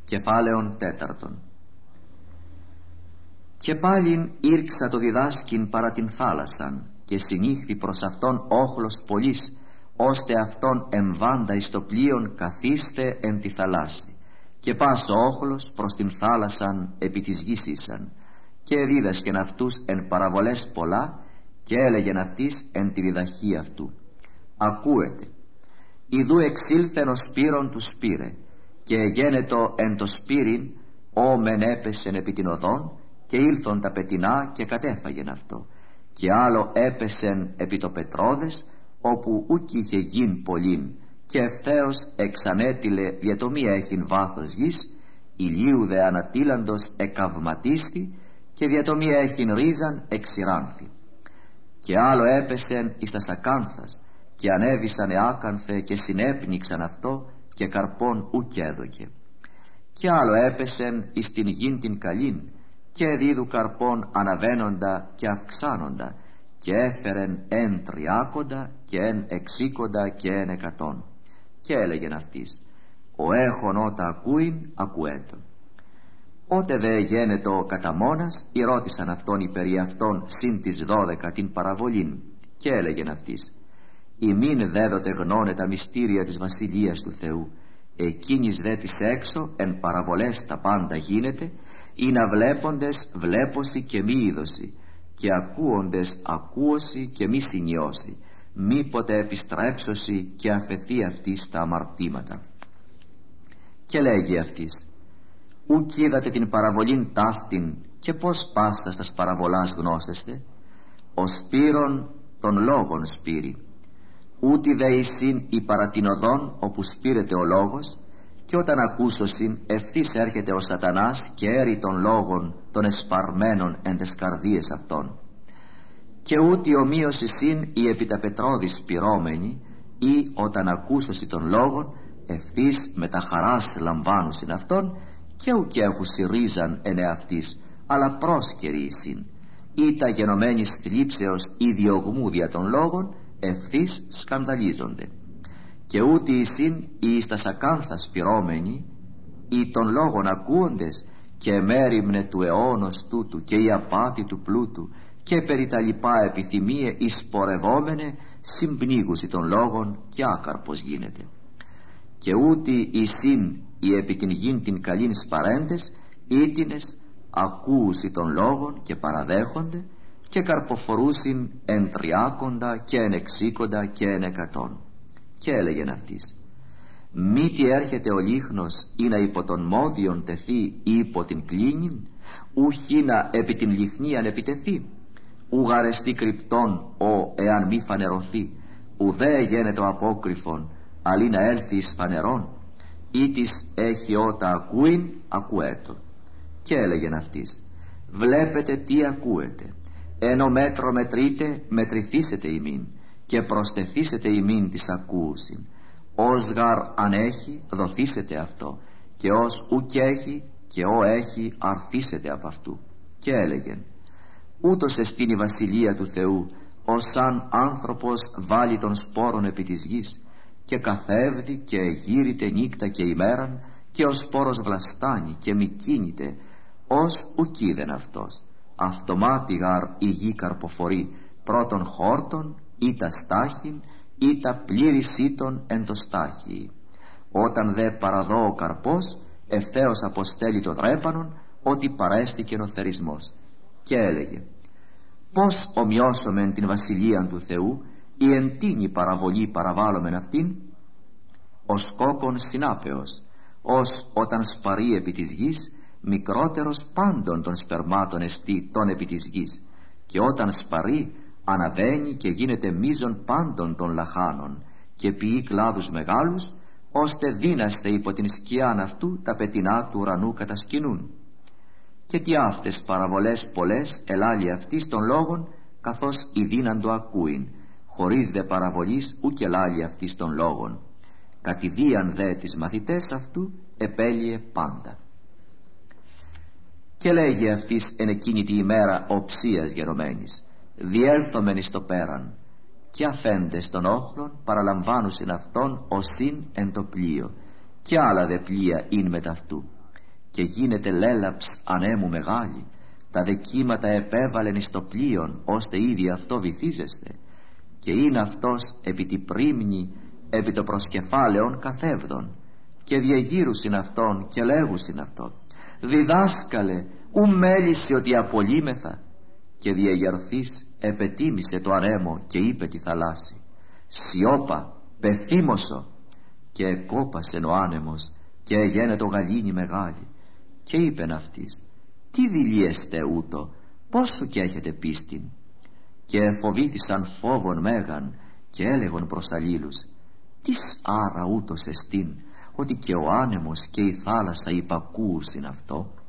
Κεφάλαιον τέταρτον. Και πάλιν ήρξα το διδάσκην παρά την θάλασσαν, και συνήχθη προς αυτόν όχλος πολλής, ώστε αυτόν εμβάντα εις το πλοίον καθίστε εν τη θαλάσση. Και πας ο όχλος προς την θάλασσαν επί της γης ήσαν. Και δίδασκεν αυτούς εν παραβολές πολλά, και έλεγεν αυτής εν τη διδαχή αυτού. Ακούετε, ιδού εξήλθεν ο σπύρον του σπύρε, και εγένετο εν το σπύριν, όμεν έπεσεν επί την οδόν, και ήλθον τα πετεινά και κατέφαγεν αυτό. Και άλλο έπεσεν επί το πετρόδες, όπου ούκ είχε γην πολλήν, και ευθέως εξανέτειλε διατομία έχειν βάθος γης, ηλίου δε ανατήλαντος εκαυματίστη, και διατομία έχειν ρίζαν εξηράνθη. Και άλλο έπεσεν εις τα σακάνθας, και ανέβησαν εάκανθε και συνέπνιξαν αυτό, και καρπών ούκ έδωκε. Και άλλο έπεσεν εις την γην την καλήν, και δίδου καρπών αναβαίνοντα και αυξάνοντα, και έφερεν εν 30 και εν 60 και εν 100. Και έλεγεν αυτής, ο έχων ότα ακούειν ακουέτο. Ότε δε γένετο κατά μόνας, ερώτησαν αυτόν υπερί αυτών συν τις 12 την παραβολήν, και έλεγεν αυτής, ημίν δέδοτε γνώνε τα μυστήρια της βασιλείας του Θεού, εκείνης δε της έξω εν παραβολές τα πάντα γίνεται, ή να βλέποντες βλέπωση και μη είδωση, και ακούοντες ακούωση και μη συνειώσει, μήποτε επιστρέψωση και αφαιθεί αυτή στα αμαρτήματα. Και λέγει αυτής, ουκ είδατε την παραβολήν ταύτην, και πως πάσα στας παραβολάς γνώσεστε, ο σπύρον των λόγων σπύρει, ούτι δε εισήν η παρατηνοδόν όπου σπήρεται ο λόγος, και όταν ακούσωσιν ευθύς έρχεται ο σατανάς και έρει των λόγων των εσπαρμένων εν τες καρδίες αυτών. Και ούτι ομοίως εισήν οι επί τα πετρώδη σπυρώμενοι, ή όταν ακούσωσι των λόγων ευθύς με τα χαράς λαμβάνουσιν αυτόν, και ουκ έχουσι ρίζαν εν εαυτής, αλλά πρόσκαιροι εισήν, ή τα γενομένης θλίψεως ή διωγμού δια των λόγων ευθύς σκανδαλίζονται. Και ούτι εισήν οι εις τα σακάνθα σπυρώμενοι, ή των λόγων ακούοντες, και μέριμνε του αιώνος τούτου και η απάτη του πλούτου, και περί τα λοιπά επιθυμίε εισπορευόμενε, συμπνίγουσι των λόγων, και άκαρπος γίνεται. Και ούτι εισήν οι επί την γην την καλήν σπαρέντες, ήτινες ακούουσι των λόγων και παραδέχονται, και καρποφορούσιν εν 30 και εν 60 και εν 100. Και έλεγεν αυτής, μη τι έρχεται ο λίχνος ή να υπό τον μόδιον τεθεί ή υπό την κλίνην, ουχή να επί την λιχνίαν επιτεθεί, ουγαρεστεί κρυπτόν ο εάν μη φανερωθεί, ουδέ γένετο απόκριφον, αλλή να έλθει εις φανερών, ή της έχει ότα ακούειν ακουέτο. Και έλεγεν αυτής, βλέπετε τι ακούετε, ενώ μέτρο μετρείτε μετρηθήσετε ημίν, και προστεθήσετε ημίν της ακούουσιν. Ως γαρ αν έχει δοθήσετε αυτό, και ως ουκ έχει και ό έχει αρθήσετε από αυτού. Και έλεγεν, ούτως εστίν η βασιλεία του Θεού, ως αν άνθρωπος βάλει των σπόρων επί της γης, και καθεύδει και γύρεται νύκτα και ημέραν, και ο σπόρος βλαστάνει και μη κίνηται, ως ουκ είδεν αυτός. Αυτομάτι γαρ η γη καρποφορεί πρώτον χόρτον, ή τα στάχην, ή τα πλήρη σύτων εν το στάχη. Όταν δε παραδώ ο καρπός, ευθέως αποστέλει το δρέπανον, ότι παρέστηκε ο θερισμός. Και έλεγε, πως ομοιώσομεν την βασιλείαν του Θεού, ή εν τίνη παραβολή παραβάλλομεν αυτήν, ως κόκκον συνάπεως, ως όταν σπαρεί επί της γης, μικρότερος πάντων των σπερμάτων εστί των επί της γης, και όταν σπαρεί αναβαίνει και γίνεται μείζον πάντων των λαχάνων, και ποιεί κλάδους μεγάλους, ώστε δύναστε υπό την σκιάν αυτού τα πετεινά του ουρανού κατασκηνούν. Και τι αυτές παραβολές πολλές ελάλει αυτής των λόγων, καθώς η δύναντο ακούειν, χωρίς δε παραβολής ουκ ελάλει αυτής των λόγων. Κατηδίαν δε τις μαθητές αυτού επέλυε πάντα. Και λέγει αυτής εν εκείνη τη ημέρα οψίας γερωμένης, διέλθομεν εις το πέραν, και αφέντες των όχλων παραλαμβάνουσιν αυτόν οσύν εν το πλοίο, και άλλα δε πλοία ειν μετ' αυτού. και γίνεται λέλαψ ανέμου μεγάλη. Τα δεκύματα επέβαλεν εις το πλοίον, ώστε ήδη αυτό βυθίζεστε. Και είναι αυτός επί τη πρίμνη, επί το προσκεφάλαιον καθεύδον. Και διεγύρουσιν αυτόν και λέγουσιν αυτό: διδάσκαλε, ου μέλησε ότι απολύμεθα. Και διεγερθής επετίμησε το ανέμο και είπε τη θαλάσση: σιώπα, πεθύμωσο. Και εκόπασεν ο άνεμος και εγένε το γαλήνη μεγάλη. Και είπεν αυτής: τι δηλίεστε ούτω, πόσο και έχετε πίστην. Και φοβήθησαν φόβον μέγαν και έλεγον προς αλλήλους: τις άρα ούτως εστίν, ότι και ο άνεμος και η θάλασσα υπακούουσιν αυτό.